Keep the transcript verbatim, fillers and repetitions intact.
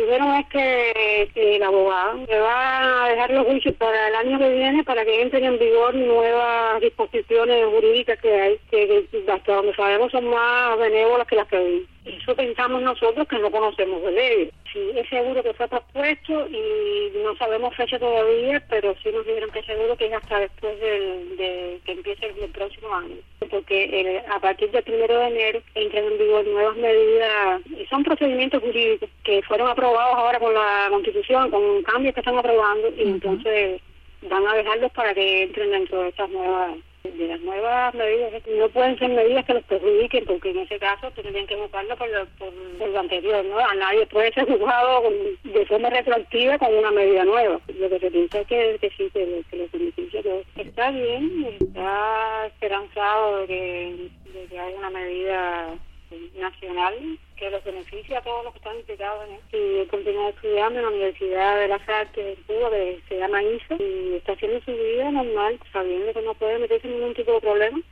dijeron es que, que el abogado le va a dejar los juicios para el año que viene para que entren en vigor nuevas disposiciones jurídicas que hay, que, que hasta donde sabemos son más benévolas que las que hay. Eso pensamos nosotros que no conocemos de ley. Sí, es seguro que fue pospuesto y no sabemos fecha todavía, pero sí nos dijeron que es seguro que es hasta después del, de que empiece el, el próximo año. Porque el, a partir del primero de enero entran en vigor nuevas medidas, y son procedimientos jurídicos que fueron aprobados ahora con la Constitución, con cambios que están aprobando, y uh-huh. entonces van a dejarlos para que entren dentro de estas nuevas de las nuevas medidas. No pueden ser medidas que los perjudiquen, porque en ese caso tendrían que buscarlo por lo, por, por lo anterior, ¿no? A nadie puede ser juzgado con, de forma retroactiva con una medida nueva. Lo que se piensa es que, que sí, que, que los beneficios que está bien, está esperanzado de que, de que haya una medida nacional que los beneficia a todos los que están implicados en esto. Y continúa estudiando en la Universidad de las Artes de Cuba, que se llama I S A, y está haciendo su vida normal, sabiendo que no puede meterse en ningún tipo de problema.